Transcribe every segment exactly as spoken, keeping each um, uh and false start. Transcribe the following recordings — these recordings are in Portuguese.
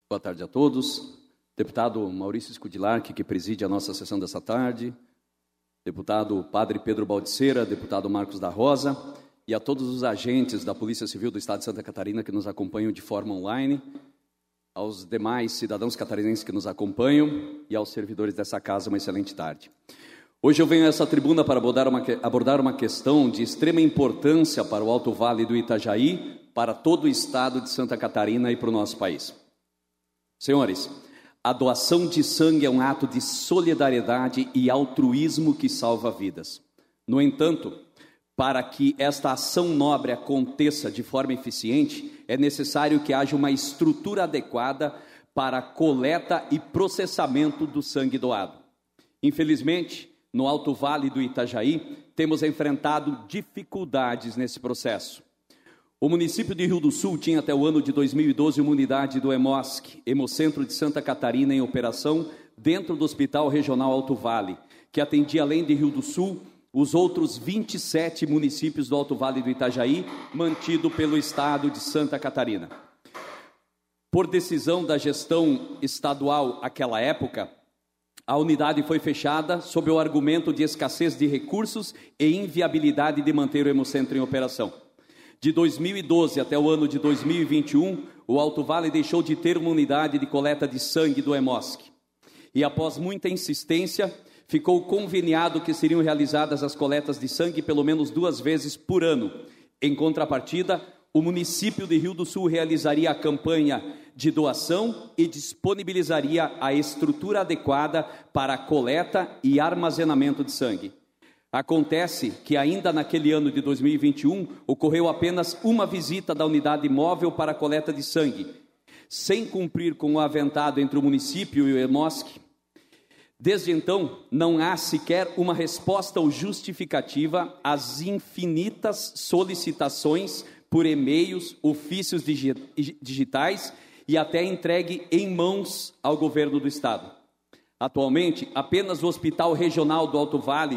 Boa tarde a todos. Deputado Maurício Scudilarchi, que preside a nossa sessão dessa tarde. Deputado Padre Pedro Baldiceira, deputado Marcos da Rosa, e a todos os agentes da Polícia Civil do Estado de Santa Catarina que nos acompanham de forma online, aos demais cidadãos catarinenses que nos acompanham e aos servidores dessa casa, uma excelente tarde. Hoje eu venho a essa tribuna para abordar uma, abordar uma questão de extrema importância para o Alto Vale do Itajaí, para todo o estado de Santa Catarina e para o nosso país. Senhores, a doação de sangue é um ato de solidariedade e altruísmo que salva vidas. No entanto, para que esta ação nobre aconteça de forma eficiente, é necessário que haja uma estrutura adequada para a coleta e processamento do sangue doado. Infelizmente, no Alto Vale do Itajaí, temos enfrentado dificuldades nesse processo. O município de Rio do Sul tinha até o ano de dois mil e doze uma unidade do Hemosc, Hemocentro de Santa Catarina, em operação dentro do Hospital Regional Alto Vale, que atendia, além de Rio do Sul, os outros vinte e sete municípios do Alto Vale do Itajaí, mantido pelo Estado de Santa Catarina. Por decisão da gestão estadual àquela época, a unidade foi fechada sob o argumento de escassez de recursos e inviabilidade de manter o Hemocentro em operação. De dois mil e doze até o ano de dois mil e vinte e um, o Alto Vale deixou de ter uma unidade de coleta de sangue do Hemosc. E após muita insistência, ficou conveniado que seriam realizadas as coletas de sangue pelo menos duas vezes por ano. Em contrapartida, o município de Rio do Sul realizaria a campanha de doação e disponibilizaria a estrutura adequada para a coleta e armazenamento de sangue. Acontece que ainda naquele ano de dois mil e vinte e um, ocorreu apenas uma visita da unidade móvel para a coleta de sangue, sem cumprir com o aventado entre o município e o Hemosc. Desde então, não há sequer uma resposta ou justificativa às infinitas solicitações por e-mails, ofícios digitais e até entregue em mãos ao governo do Estado. Atualmente, apenas o Hospital Regional do Alto Vale,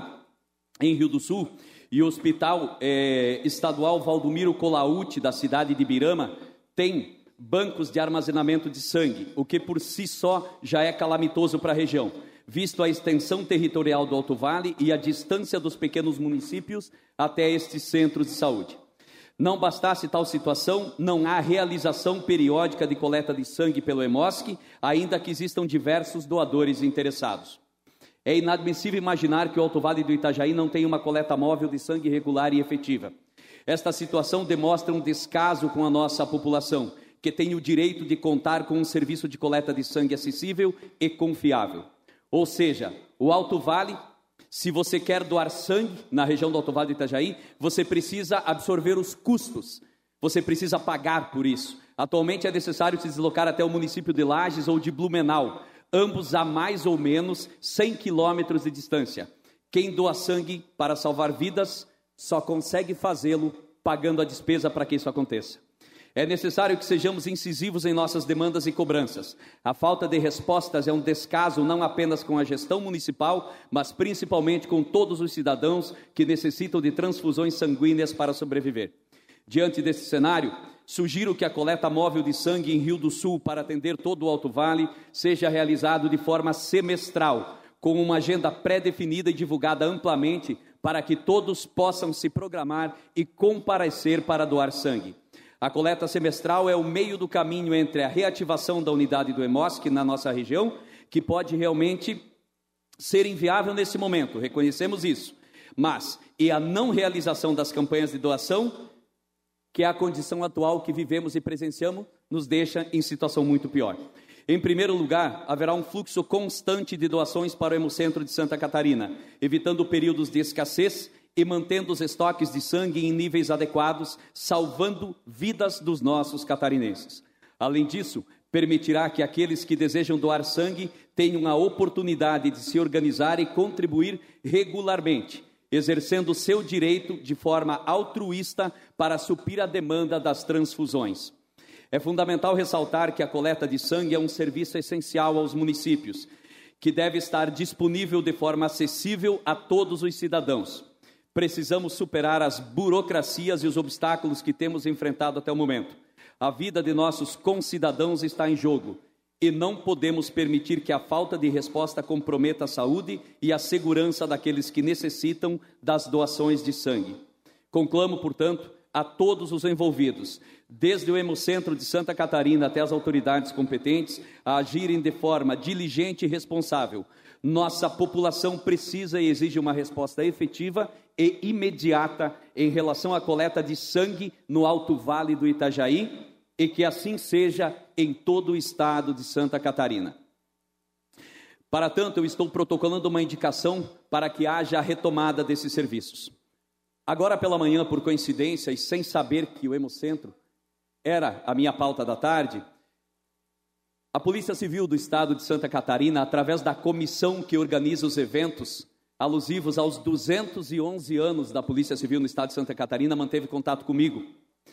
em Rio do Sul, e o Hospital eh, Estadual Valdomiro Colautti, da cidade de Birama, tem bancos de armazenamento de sangue, o que por si só já é calamitoso para a região, visto a extensão territorial do Alto Vale e a distância dos pequenos municípios até estes centros de saúde. Não bastasse tal situação, não há realização periódica de coleta de sangue pelo Hemosc, ainda que existam diversos doadores interessados. É inadmissível imaginar que o Alto Vale do Itajaí não tenha uma coleta móvel de sangue regular e efetiva. Esta situação demonstra um descaso com a nossa população, que tem o direito de contar com um serviço de coleta de sangue acessível e confiável. Ou seja, o Alto Vale, se você quer doar sangue na região do Alto Vale do Itajaí, você precisa absorver os custos, você precisa pagar por isso. Atualmente é necessário se deslocar até o município de Lages ou de Blumenau, ambos a mais ou menos cem quilômetros de distância. Quem doa sangue para salvar vidas só consegue fazê-lo pagando a despesa para que isso aconteça. É necessário que sejamos incisivos em nossas demandas e cobranças. A falta de respostas é um descaso não apenas com a gestão municipal, mas principalmente com todos os cidadãos que necessitam de transfusões sanguíneas para sobreviver. Diante desse cenário, sugiro que a coleta móvel de sangue em Rio do Sul para atender todo o Alto Vale seja realizado de forma semestral, com uma agenda pré-definida e divulgada amplamente para que todos possam se programar e comparecer para doar sangue. A coleta semestral é o meio do caminho entre a reativação da unidade do Hemosc na nossa região, que pode realmente ser inviável nesse momento, reconhecemos isso, mas e a não realização das campanhas de doação, que é a condição atual que vivemos e presenciamos, nos deixa em situação muito pior. Em primeiro lugar, haverá um fluxo constante de doações para o Hemocentro de Santa Catarina, evitando períodos de escassez e mantendo os estoques de sangue em níveis adequados, salvando vidas dos nossos catarinenses. Além disso, permitirá que aqueles que desejam doar sangue tenham a oportunidade de se organizar e contribuir regularmente, exercendo seu direito de forma altruísta para suprir a demanda das transfusões. É fundamental ressaltar que a coleta de sangue é um serviço essencial aos municípios, que deve estar disponível de forma acessível a todos os cidadãos. Precisamos superar as burocracias e os obstáculos que temos enfrentado até o momento. A vida de nossos concidadãos está em jogo e não podemos permitir que a falta de resposta comprometa a saúde e a segurança daqueles que necessitam das doações de sangue. Conclamo, portanto, a todos os envolvidos, desde o Hemocentro de Santa Catarina até as autoridades competentes, a agirem de forma diligente e responsável. Nossa população precisa e exige uma resposta efetiva e imediata em relação à coleta de sangue no Alto Vale do Itajaí, e que assim seja em todo o estado de Santa Catarina. Para tanto, eu estou protocolando uma indicação para que haja a retomada desses serviços. Agora pela manhã, por coincidência, e sem saber que o Hemocentro era a minha pauta da tarde, a Polícia Civil do Estado de Santa Catarina, através da comissão que organiza os eventos alusivos aos duzentos e onze anos da Polícia Civil no Estado de Santa Catarina, manteve contato comigo.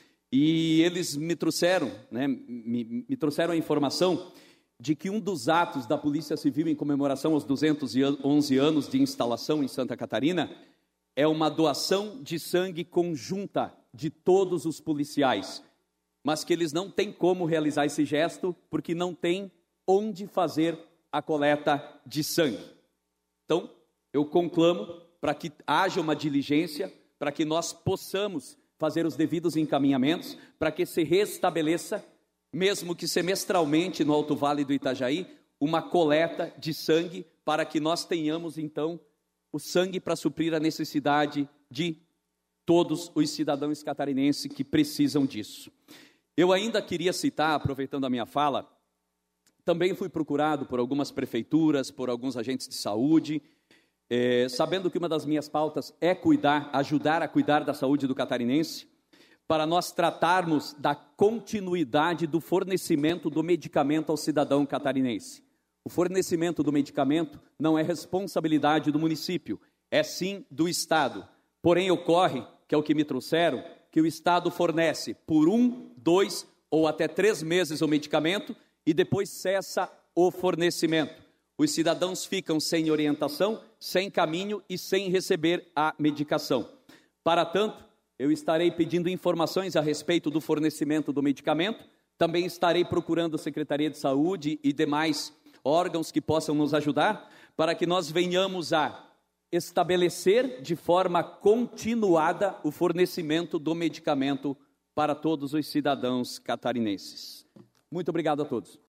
E eles me trouxeram, né, me, me trouxeram a informação de que um dos atos da Polícia Civil em comemoração aos duzentos e onze anos de instalação em Santa Catarina é uma doação de sangue conjunta de todos os policiais, mas que eles não têm como realizar esse gesto porque não tem onde fazer a coleta de sangue. Então, eu conclamo para que haja uma diligência, para que nós possamos fazer os devidos encaminhamentos, para que se restabeleça, mesmo que semestralmente no Alto Vale do Itajaí, uma coleta de sangue, para que nós tenhamos então o sangue para suprir a necessidade de todos os cidadãos catarinenses que precisam disso. Eu ainda queria citar, aproveitando a minha fala, também fui procurado por algumas prefeituras, por alguns agentes de saúde, É, sabendo que uma das minhas pautas é cuidar, ajudar a cuidar da saúde do catarinense, para nós tratarmos da continuidade do fornecimento do medicamento ao cidadão catarinense. O fornecimento do medicamento não é responsabilidade do município, é sim do Estado. Porém, ocorre, que é o que me trouxeram, que o Estado fornece por um, dois ou até três meses o medicamento e depois cessa o fornecimento. Os cidadãos ficam sem orientação, sem caminho e sem receber a medicação. Para tanto, eu estarei pedindo informações a respeito do fornecimento do medicamento, também estarei procurando a Secretaria de Saúde e demais órgãos que possam nos ajudar, para que nós venhamos a estabelecer de forma continuada o fornecimento do medicamento para todos os cidadãos catarinenses. Muito obrigado a todos.